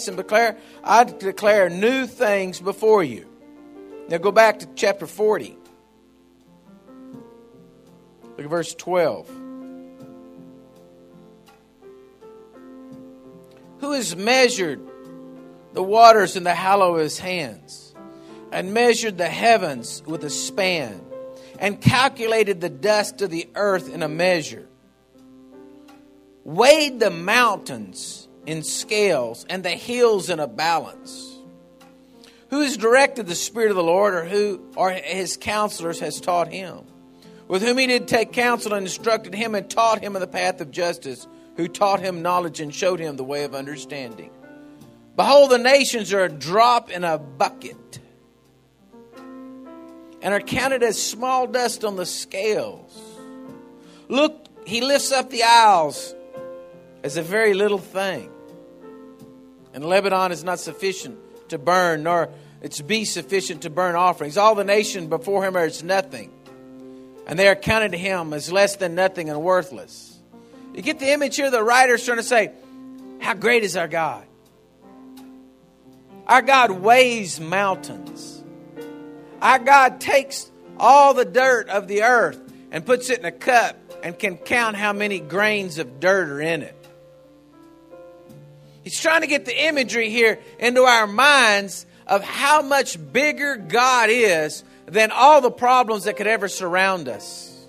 face and declare, I declare new things before you. Now go back to chapter 40. Look at verse 12. Who has measured the waters in the hollow of his hands, and measured the heavens with a span, and calculated the dust of the earth in a measure, weighed the mountains in scales and the hills in a balance? Who has directed the Spirit of the Lord, or who or his counselors has taught him? With whom he did take counsel and instructed him and taught him in the path of justice, who taught him knowledge and showed him the way of understanding. Behold, the nations are a drop in a bucket, and are counted as small dust on the scales. Look, he lifts up the isles as a very little thing. And Lebanon is not sufficient to burn, nor its beast sufficient to burn offerings. All the nation before him are as nothing, and they are counted to him as less than nothing and worthless. You get the image here? The writer's trying to say, how great is our God? Our God weighs mountains. Our God takes all the dirt of the earth and puts it in a cup and can count how many grains of dirt are in it. He's trying to get the imagery here into our minds of how much bigger God is than all the problems that could ever surround us.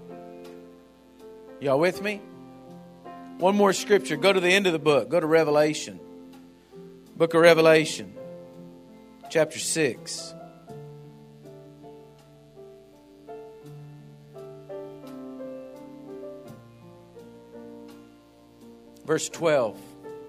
Y'all with me? One more scripture. Go to the end of the book. Go to Revelation. Book of Revelation. Chapter 6. Verse 12.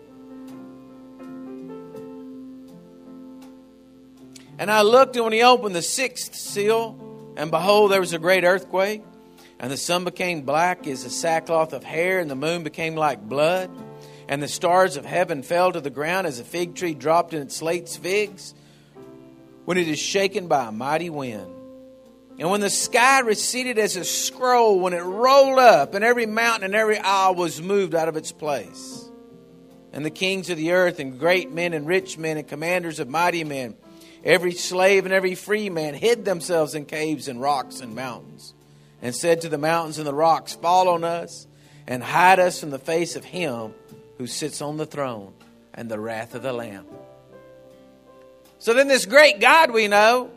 And I looked, and when he opened the sixth seal, and behold, there was a great earthquake, and the sun became black as a sackcloth of hair, and the moon became like blood, and the stars of heaven fell to the ground as a fig tree dropped in its late figs, when it is shaken by a mighty wind. And when the sky receded as a scroll, when it rolled up, and every mountain and every isle was moved out of its place. And the kings of the earth, and great men and rich men, and commanders of mighty men, every slave and every free man, hid themselves in caves and rocks and mountains, and said to the mountains and the rocks, fall on us, and hide us from the face of him who sits on the throne and the wrath of the Lamb. So then this great God we know,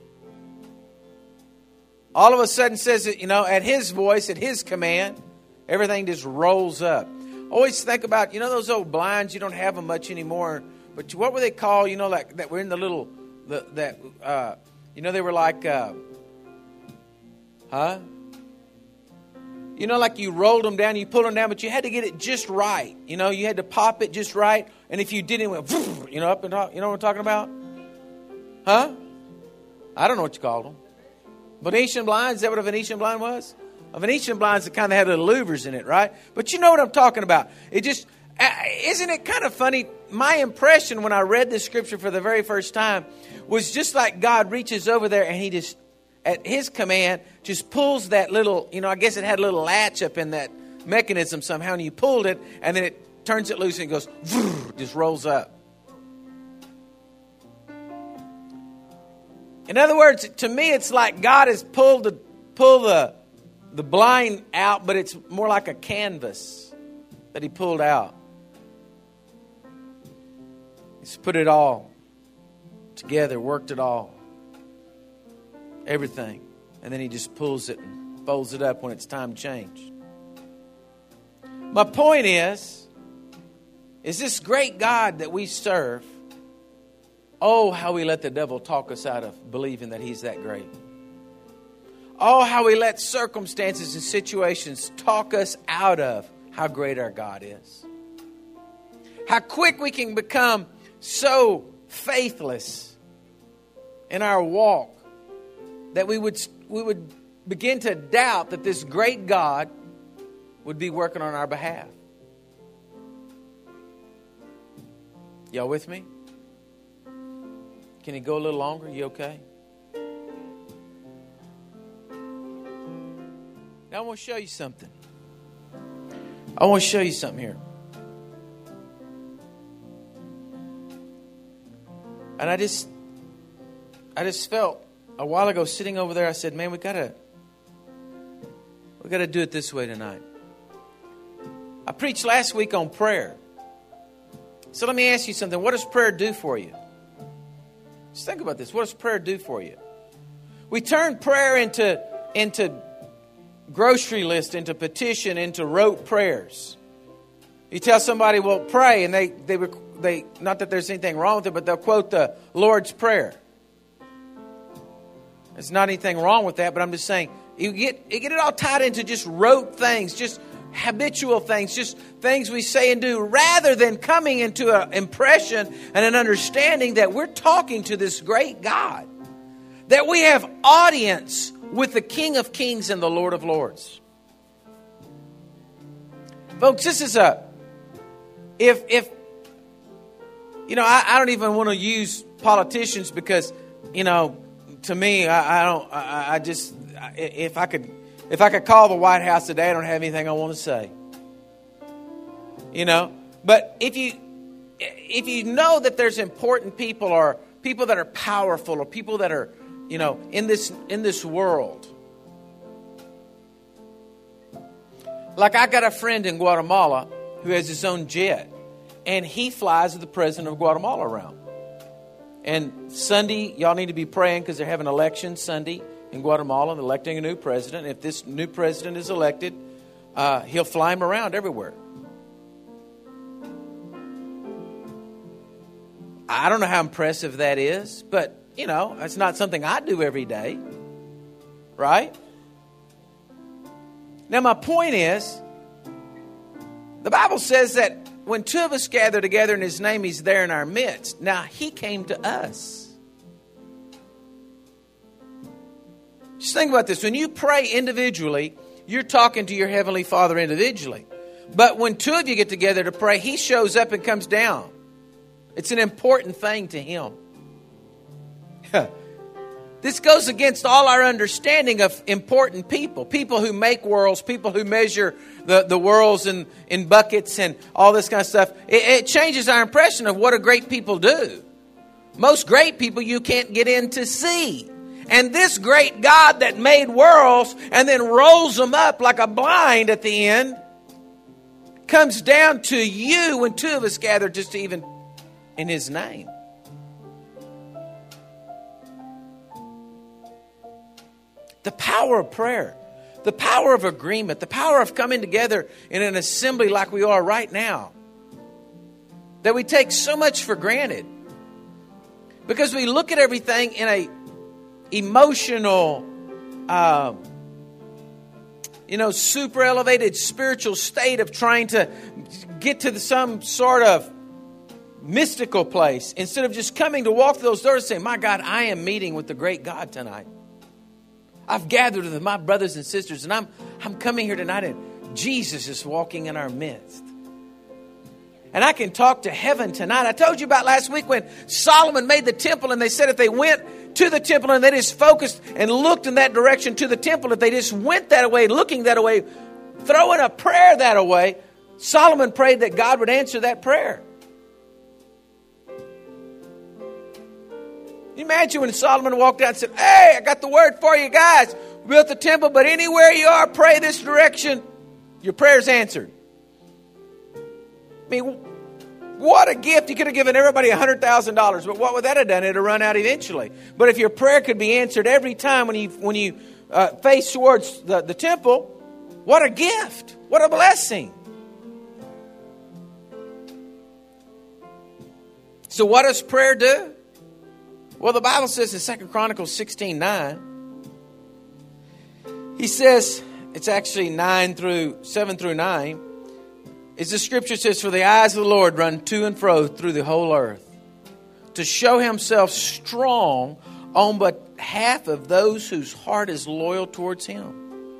all of a sudden says that, at his voice, at his command, everything just rolls up. Always think about, those old blinds, you don't have them much anymore, but what were they called, like that were in the little, they were like, like you rolled them down, you pulled them down, but you had to get it just right. You had to pop it just right. And if you didn't, it went, up and top. You know what I'm talking about? Huh? I don't know what you called them. Venetian blinds, is that what a Venetian blind was? A Venetian blind's that kind of had little louvers in it, right? But you know what I'm talking about. It just, isn't it kind of funny? My impression when I read this scripture for the very first time was just like God reaches over there and he just, at his command, just pulls that little, I guess it had a little latch up in that mechanism somehow, and you pulled it, and then it turns it loose and it goes, just rolls up. In other words, to me, it's like God has pulled the blind out, but it's more like a canvas that he pulled out. He's put it all together, worked it all. Everything. And then he just pulls it and folds it up when it's time to change. My point is this great God that we serve, oh, how we let the devil talk us out of believing that he's that great. Oh, how we let circumstances and situations talk us out of how great our God is. How quick we can become so faithless in our walk that we would begin to doubt that this great God would be working on our behalf. Y'all with me? Can he go a little longer? You okay? Now I want to show you something. I want to show you something here. And I just felt a while ago sitting over there, I said, man, we gotta do it this way tonight. I preached last week on prayer. So let me ask you something. What does prayer do for you? Just think about this. What does prayer do for you? We turn prayer into grocery list, into petition, into rote prayers. You tell somebody, well, pray, and they not that there's anything wrong with it, but they'll quote the Lord's Prayer. There's not anything wrong with that, but I'm just saying, you get it all tied into just rote things, just habitual things, just things we say and do, rather than coming into an impression and an understanding that we're talking to this great God, that we have audience with the King of Kings and the Lord of Lords. Folks, this is I don't even want to use politicians because, to me, if I could call the White House today, I don't have anything I want to say. But if you know that there's important people or people that are powerful or people that are, in this world. Like I got a friend in Guatemala who has his own jet, and he flies the president of Guatemala around. And Sunday, y'all need to be praying because they're having an election Sunday in Guatemala and electing a new president. If this new president is elected, he'll fly him around everywhere. I don't know how impressive that is, but, it's not something I do every day. Right? Now, my point is, the Bible says that when two of us gather together in His name, He's there in our midst. Now, He came to us. Just think about this. When you pray individually, you're talking to your Heavenly Father individually. But when two of you get together to pray, He shows up and comes down. It's an important thing to Him. This goes against all our understanding of important people. People who make worlds, people who measure the worlds in buckets and all this kind of stuff. It changes our impression of what a great people do. Most great people you can't get in to see. And this great God that made worlds and then rolls them up like a blind at the end comes down to you when two of us gather just to even in His name. The power of prayer, the power of agreement, the power of coming together in an assembly like we are right now, that we take so much for granted because we look at everything in a emotional, super elevated spiritual state of trying to get to some sort of mystical place instead of just coming to walk through those doors and saying, my God, I am meeting with the great God tonight. I've gathered with my brothers and sisters, and I'm coming here tonight, and Jesus is walking in our midst. And I can talk to heaven tonight. I told you about last week when Solomon made the temple, and they said if they went to the temple and they just focused and looked in that direction to the temple, if they just went that way, looking that way, throwing a prayer that way, Solomon prayed that God would answer that prayer. Can you imagine when Solomon walked out and said, hey, I got the word for you guys. We built the temple, but anywhere you are, pray this direction. Your prayer's answered. I mean, what a gift. You could have given everybody $100,000, but what would that have done? It would have run out eventually. But if your prayer could be answered every time when you face towards the temple, what a gift. What a blessing. So what does prayer do? Well, the Bible says in 2 Chronicles 16:9, he says, it's actually 7 through 9, is the scripture says, for the eyes of the Lord run to and fro through the whole earth, to show Himself strong on behalf of those whose heart is loyal towards Him.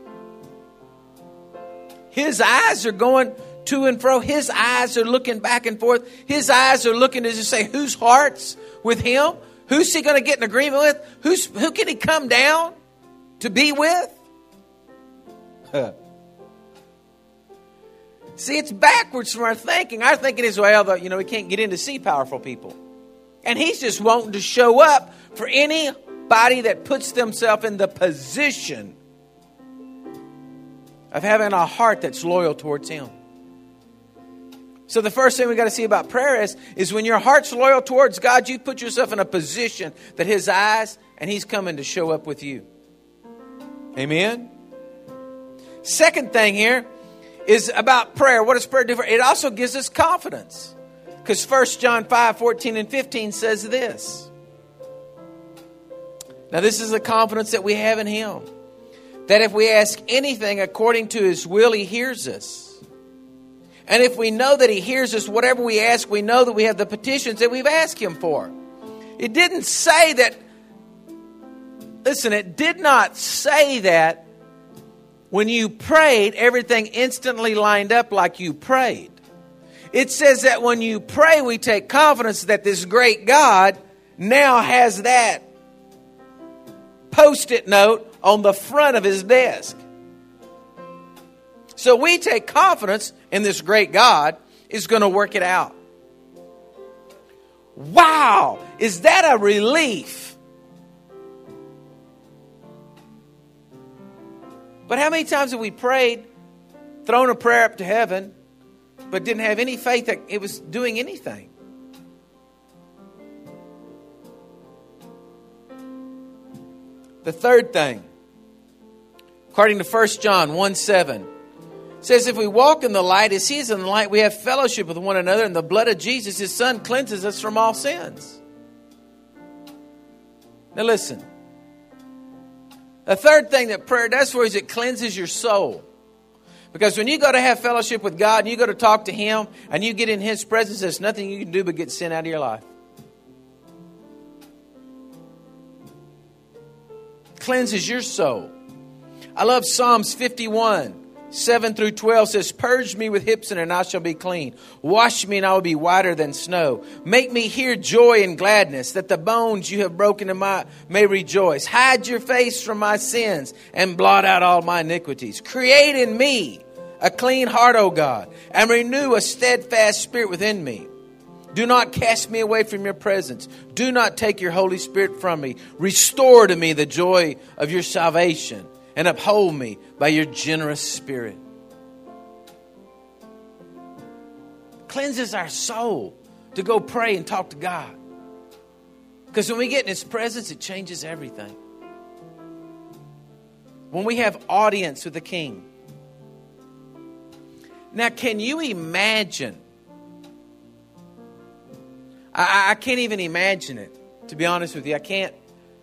His eyes are going to and fro. His eyes are looking back and forth. His eyes are looking to just say, whose heart's with Him? Who's He going to get in agreement with? Who can He come down to be with? See, it's backwards from our thinking. Our thinking is, well, we can't get in to see powerful people. And He's just wanting to show up for anybody that puts themselves in the position of having a heart that's loyal towards Him. So the first thing we got to see about prayer is when your heart's loyal towards God, you put yourself in a position that His eyes and He's coming to show up with you. Amen? Second thing here is about prayer. What does prayer do for? It also gives us confidence. Because 1 John 5:14 and 15 says this. Now this is the confidence that we have in Him. That if we ask anything according to His will, He hears us. And if we know that He hears us, whatever we ask, we know that we have the petitions that we've asked Him for. It didn't say that, listen, it did not say that when you prayed, everything instantly lined up like you prayed. It says that when you pray, we take confidence that this great God now has that Post-it note on the front of His desk. So we take confidence in this great God is going to work it out. Wow! Is that a relief? But how many times have we prayed, thrown a prayer up to heaven, but didn't have any faith that it was doing anything? The third thing, according to 1 John 1:7, says if we walk in the light as He is in the light, we have fellowship with one another, and the blood of Jesus, His Son, cleanses us from all sins. Now listen. The third thing that prayer does for you is it cleanses your soul. Because when you go to have fellowship with God and you go to talk to Him and you get in His presence, there's nothing you can do but get sin out of your life. Cleanses your soul. I love Psalms 51:7-12 says, purge me with hyssop and I shall be clean. Wash me and I will be whiter than snow. Make me hear joy and gladness, that the bones you have broken in may rejoice. Hide your face from my sins and blot out all my iniquities. Create in me a clean heart, O God, and renew a steadfast spirit within me. Do not cast me away from your presence. Do not take your Holy Spirit from me. Restore to me the joy of your salvation and uphold me by your generous spirit. Cleanses our soul to go pray and talk to God. Because when we get in His presence, it changes everything. When we have audience with the King. Now, can you imagine? I can't even imagine it, to be honest with you. I can't.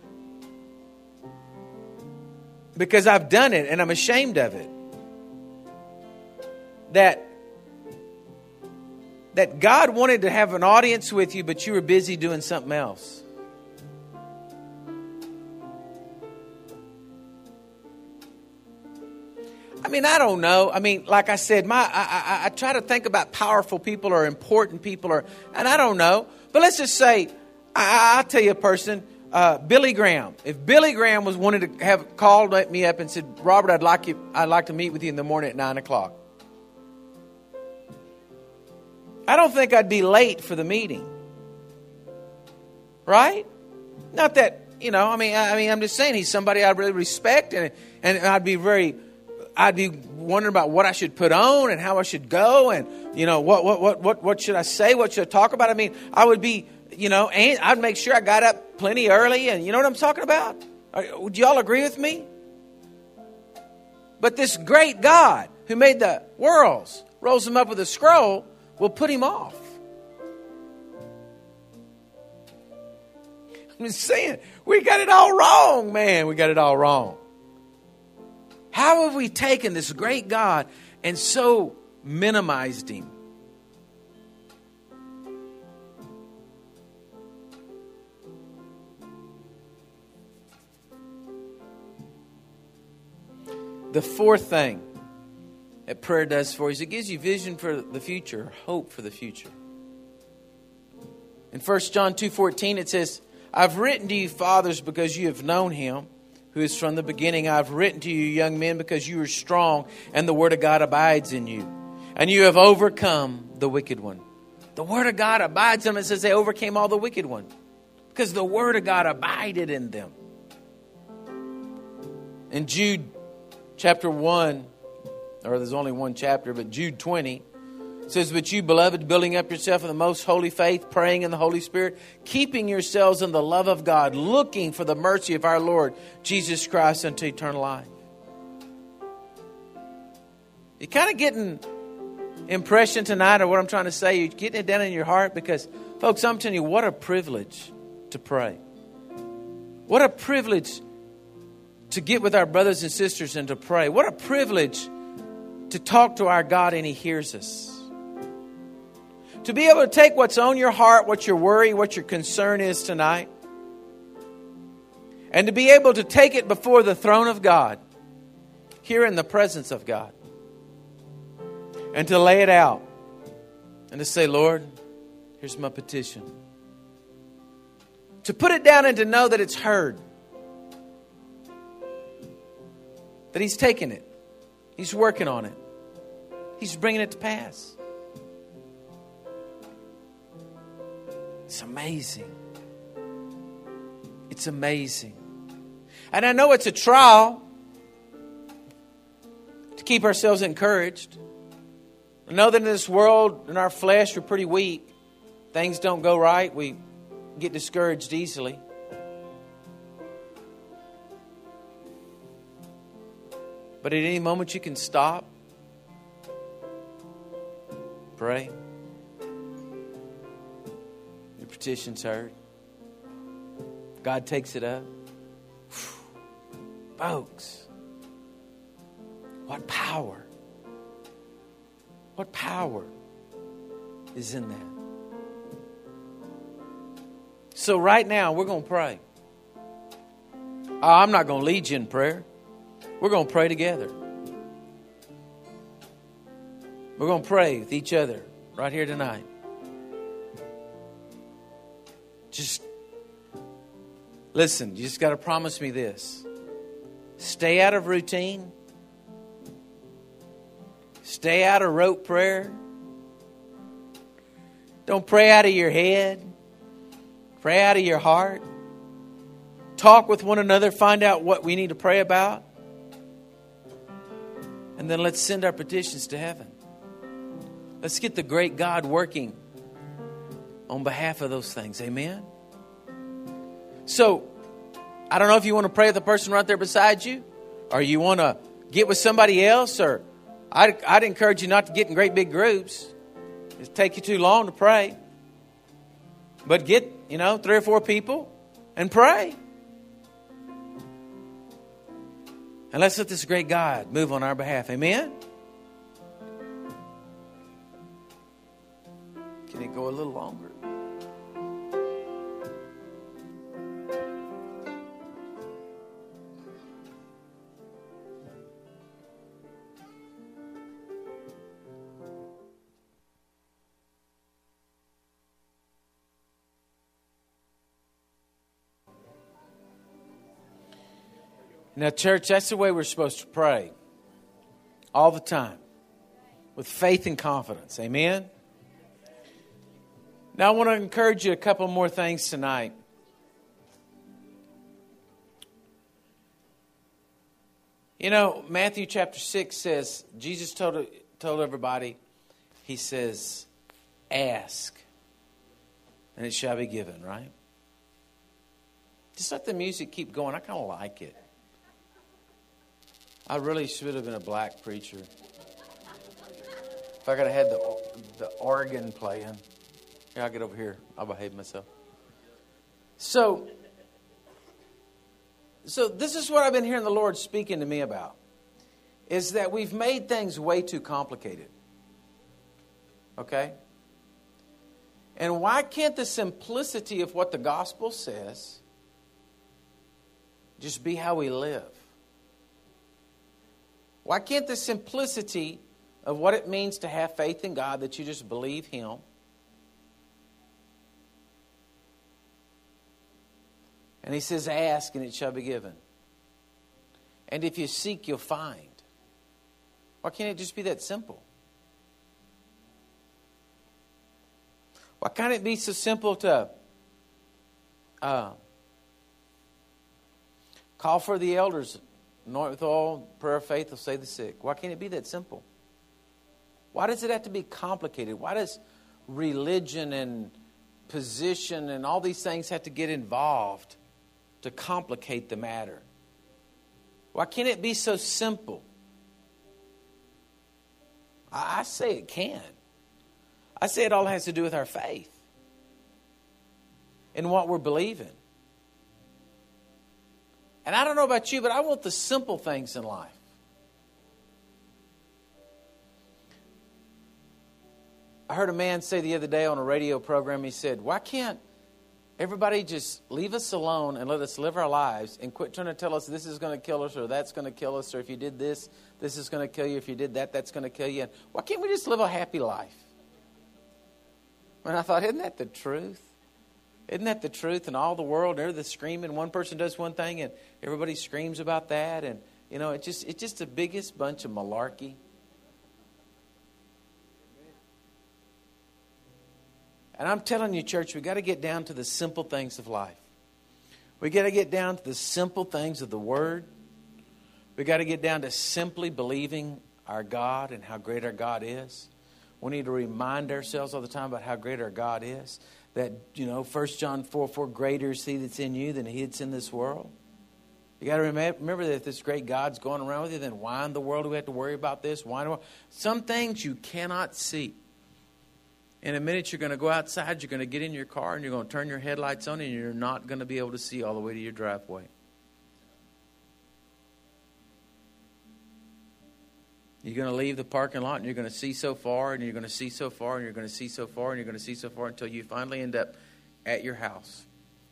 Because I've done it and I'm ashamed of it. That God wanted to have an audience with you, but you were busy doing something else. I mean, I don't know. I mean, like I said, I try to think about powerful people or important people, and I don't know. But let's just say, I'll tell you a person, Billy Graham. If Billy Graham was wanted to have called me up and said, Robert, I'd like to meet with you in the morning at 9:00. I don't think I'd be late for the meeting. Right? Not that, I mean, I'm just saying he's somebody I really respect, and I'd be wondering about what I should put on and how I should go, and what should I say, what should I talk about. I mean, I would be, and I'd make sure I got up plenty early, and you know what I'm talking about? Would you all agree with me? But this great God who made the worlds, rolls them up with a scroll, will put him off. I'm just saying, we got it all wrong, man. We got it all wrong. How have we taken this great God and so minimized Him? The fourth thing that prayer does for you is it gives you vision for the future, hope for the future. In 1 John 2:14 it says, I've written to you, fathers, because you have known Him who is from the beginning. I've written to you, young men, because you are strong and the word of God abides in you. And you have overcome the wicked one. The Word of God abides in them. It says they overcame all the wicked one. Because the Word of God abided in them. In Jude chapter 1, or there's only one chapter, but Jude 20, it says, "But you, beloved, building up yourself in the most holy faith, praying in the Holy Spirit, keeping yourselves in the love of God, looking for the mercy of our Lord Jesus Christ unto eternal life." You kind of getting impression tonight of what I'm trying to say? You're getting it down in your heart? Because, folks, I'm telling you, what a privilege to pray. What a privilege to get with our brothers and sisters and to pray. What a privilege to talk to our God and He hears us. To be able to take what's on your heart, what your worry, what your concern is tonight, and to be able to take it before the throne of God, here in the presence of God, and to lay it out and to say, "Lord, here's my petition." To put it down and to know that it's heard. That He's taking it. He's working on it. He's bringing it to pass. It's amazing. It's amazing. And I know it's a trial to keep ourselves encouraged. I know that in this world, in our flesh, we're pretty weak. Things don't go right. We get discouraged easily. But at any moment you can stop, pray. Your petition's heard. God takes it up. Folks, what power. What power is in that? So right now, we're going to pray. I'm not going to lead you in prayer. We're going to pray together. We're going to pray with each other right here tonight. Just listen, you just got to promise me this. Stay out of routine. Stay out of rote prayer. Don't pray out of your head. Pray out of your heart. Talk with one another. Find out what we need to pray about. And then let's send our petitions to heaven. Let's get the great God working on behalf of those things. Amen? So, I don't know if you want to pray with the person right there beside you, or you want to get with somebody else, or I'd encourage you not to get in great big groups. It'll take you too long to pray. But get, 3 or 4 people and pray. And let's let this great God move on our behalf. Amen? Can it go a little longer? Now, church, that's the way we're supposed to pray. All the time. With faith and confidence. Amen? Now, I want to encourage you a couple more things tonight. Matthew chapter 6 says, Jesus told everybody, He says, ask, and it shall be given, right? Just let the music keep going. I kind of like it. I really should have been a black preacher. If I could have had the organ playing. Here, I'll get over here. I'll behave myself. So this is what I've been hearing the Lord speaking to me about. Is that we've made things way too complicated. Okay? And why can't the simplicity of what the gospel says just be how we live? Why can't the simplicity of what it means to have faith in God, that you just believe Him, and He says, ask and it shall be given. And if you seek, you'll find. Why can't it just be that simple? Why can't it be so simple to call for the elders, anoint with oil, prayer of faith will save the sick? Why can't it be that simple? Why does it have to be complicated? Why does religion and position and all these things have to get involved to complicate the matter? Why can't it be so simple? I say it can. I say it all has to do with our faith and what we're believing. And I don't know about you, but I want the simple things in life. I heard a man say the other day on a radio program, he said, why can't everybody just leave us alone and let us live our lives and quit trying to tell us this is going to kill us or that's going to kill us, or if you did this, this is going to kill you. If you did that, that's going to kill you. And why can't we just live a happy life? And I thought, isn't that the truth? Isn't that the truth? And all the world, they're the screaming. One person does one thing and everybody screams about that. And, you know, it's just the biggest bunch of malarkey. And I'm telling you, church, we got to get down to the simple things of life. We got to get down to the simple things of the Word. We got to get down to simply believing our God and how great our God is. We need to remind ourselves all the time about how great our God is. That, 1 John 4:4, greater is He that's in you than he that's in this world. You got to remember that if this great God's going around with you, then why in the world do we have to worry about this? Why in the world? Some things you cannot see. In a minute, you're going to go outside, you're going to get in your car, and you're going to turn your headlights on, and you're not going to be able to see all the way to your driveway. You're going to leave the parking lot, and you're going to see so far, and you're going to see so far, and you're going to see so far, and you're going to see so far until you finally end up at your house.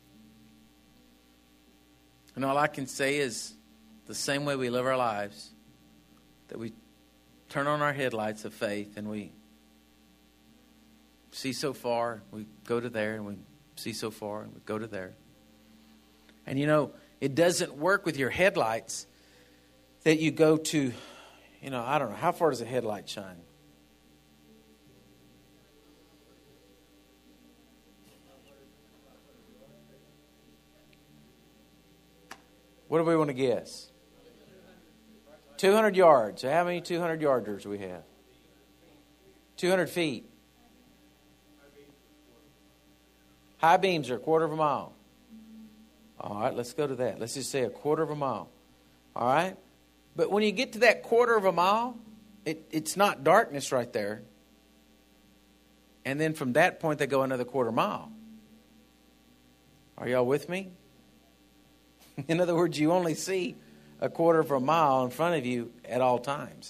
And all I can say is the same way we live our lives, that we turn on our headlights of faith, and we see so far, we go to there, and we see so far, and we go to there. And it doesn't work with your headlights that you go to, I don't know, how far does a headlight shine? What do we want to guess? 200 yards. How many 200-yarders do we have? 200 feet. High beams are a quarter of a mile. All right, let's go to that. Let's just say a quarter of a mile. All right? But when you get to that quarter of a mile, it's not darkness right there. And then from that point, they go another quarter mile. Are y'all with me? In other words, you only see a quarter of a mile in front of you at all times.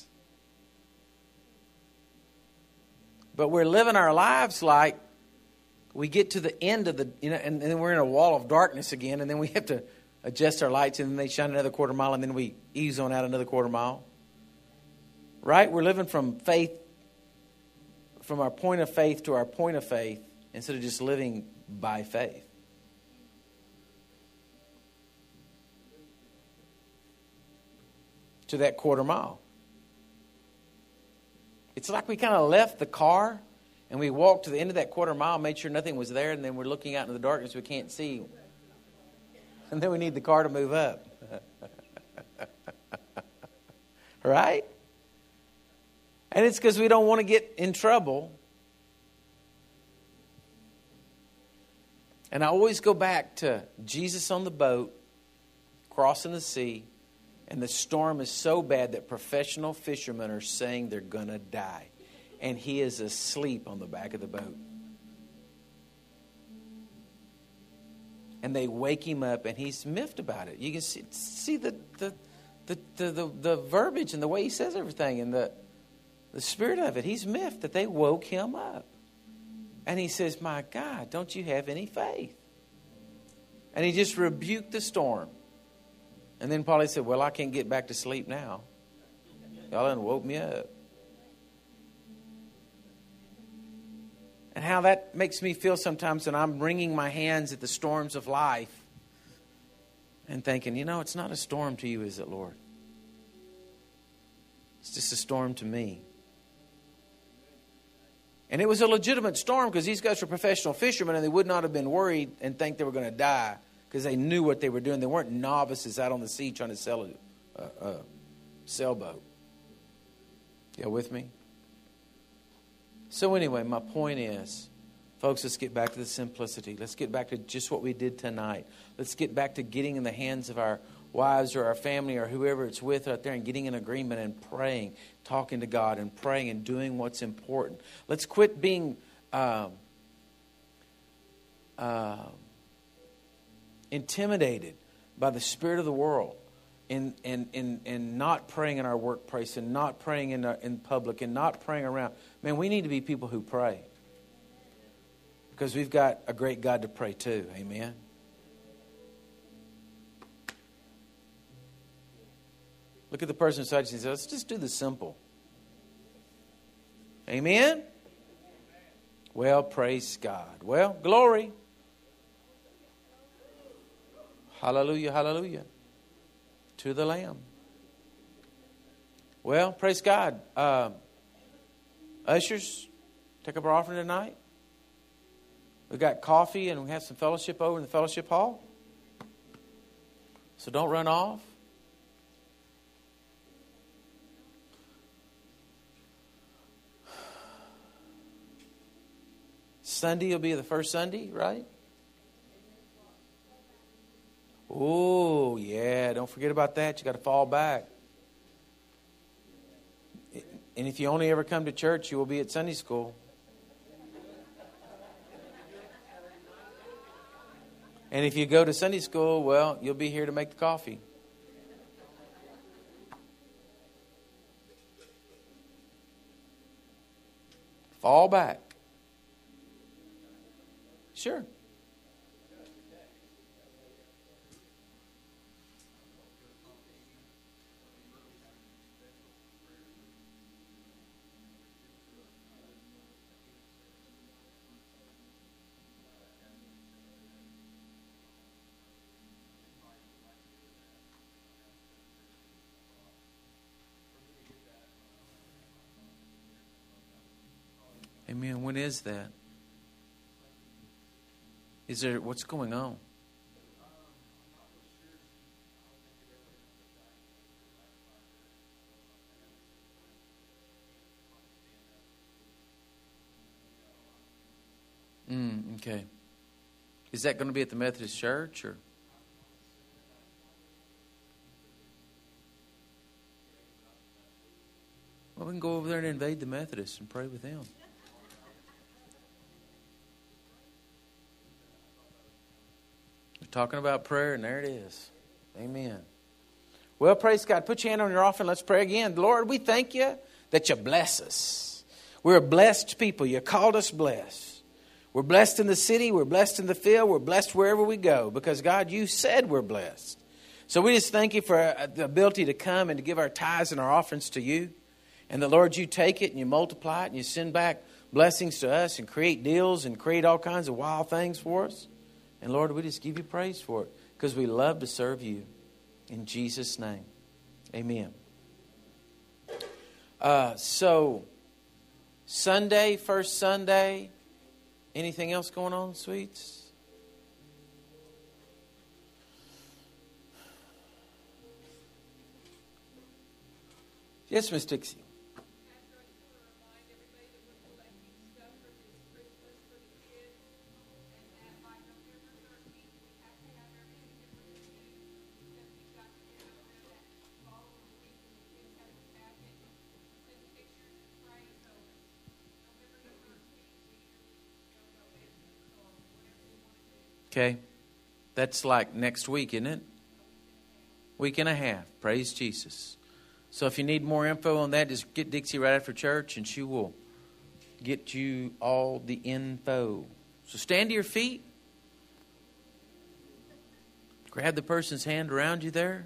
But we're living our lives like we get to the end of and then we're in a wall of darkness again, and then we have to adjust our lights, and then they shine another quarter mile, and then we ease on out another quarter mile. Right? We're living from faith, from our point of faith to our point of faith, instead of just living by faith. To that quarter mile. It's like we kind of left the car and we walked to the end of that quarter mile, made sure nothing was there, and then we're looking out into the darkness we can't see. And then we need the car to move up. Right? And it's because we don't want to get in trouble. And I always go back to Jesus on the boat, crossing the sea, and the storm is so bad that professional fishermen are saying they're going to die. And he is asleep on the back of the boat. And they wake him up, and he's miffed about it. You can see the verbiage and the way he says everything, and the spirit of it. He's miffed that they woke him up. And he says, my God, don't you have any faith? And he just rebuked the storm. And then Polly said, well, I can't get back to sleep now. Y'all done woke me up. And how that makes me feel sometimes when I'm wringing my hands at the storms of life and thinking, it's not a storm to you, is it, Lord? It's just a storm to me. And it was a legitimate storm because these guys were professional fishermen and they would not have been worried and think they were going to die because they knew what they were doing. They weren't novices out on the sea trying to sell a sailboat. You with me? So anyway, my point is, folks, let's get back to the simplicity. Let's get back to just what we did tonight. Let's get back to getting in the hands of our wives or our family or whoever it's with out there and getting in agreement and praying, talking to God and praying and doing what's important. Let's quit being intimidated by the spirit of the world and not praying in our workplace and not praying in public and not praying around. Man, we need to be people who pray because we've got a great God to pray to. Amen. Look at the person beside you and say, let's just do the simple. Amen? Well, praise God. Well, glory. Hallelujah, hallelujah. To the Lamb. Well, praise God. Ushers, take up our offering tonight. We've got coffee and we have some fellowship over in the fellowship hall. So don't run off. Sunday will be the first Sunday, right? Oh, yeah. Don't forget about that. You got to fall back. And if you only ever come to church, you will be at Sunday school. And if you go to Sunday school, well, you'll be here to make the coffee. Fall back. Sure. Amen. When is that? Is there, what's going on? Okay. Is that going to be at the Methodist Church or? Well, we can go over there and invade the Methodists and pray with them. We're talking about prayer, and there it is. Amen. Well, praise God. Put your hand on your offering. Let's pray again. Lord, we thank you that you bless us. We're a blessed people. You called us blessed. We're blessed in the city. We're blessed in the field. We're blessed wherever we go because, God, you said we're blessed. So we just thank you for the ability to come and to give our tithes and our offerings to you. And the Lord, you take it and you multiply it and you send back blessings to us and create deals and create all kinds of wild things for us. And Lord, we just give you praise for it because we love to serve you. In Jesus' name, amen. So, Sunday, first Sunday, anything else going on, sweets? Yes, Miss Dixie. Okay, that's like next week, isn't it? Week and a half. Praise Jesus. So if you need more info on that, just get Dixie right after church and she will get you all the info. So stand to your feet. Grab the person's hand around you there.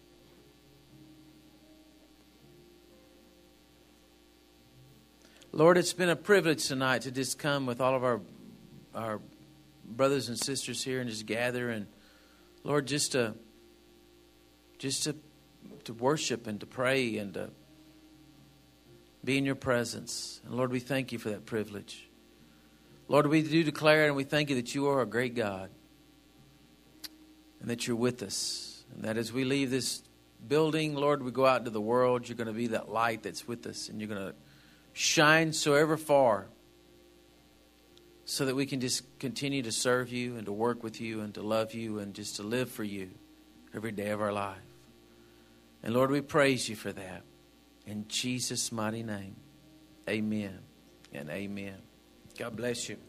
Lord, it's been a privilege tonight to just come with all of our brothers and sisters here and just gather and, Lord, just to worship and to pray and to be in your presence. And Lord, we thank you for that privilege. Lord, we do declare and we thank you that you are a great God and that you're with us. And that as we leave this building, Lord, we go out into the world, you're going to be that light that's with us, and you're going to shine so ever far so that we can just continue to serve you and to work with you and to love you and just to live for you every day of our life. And Lord, we praise you for that. In Jesus' mighty name, amen and amen. God bless you.